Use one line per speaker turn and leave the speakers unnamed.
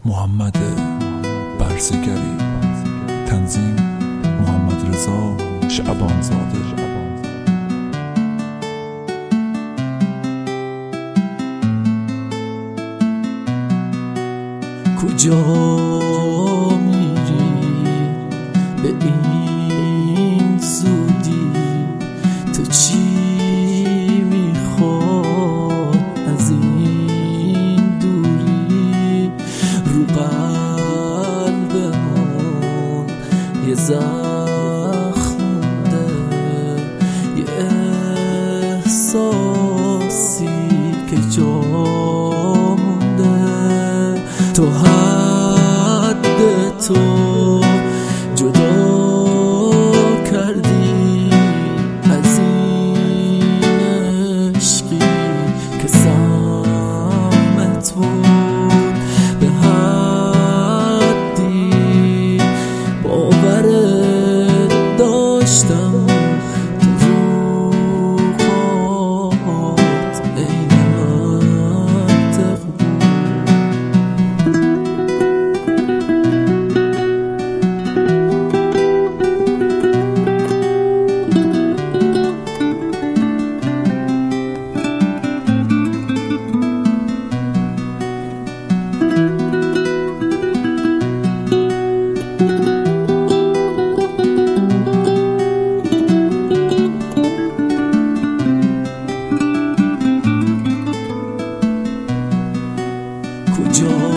محمد برزگری، تنظیم محمد رضا شعبانزاده.
کجا میری به این زودی؟ تو چی میخواد از این دوری؟ رو قلبمون یه زخم مونده، یه احساسی که جا مونده. تو حد تو جدا کردی از این عشقی که سهمت بود. به حدی باورت داشتم تو روحات عین منطق بود. کجا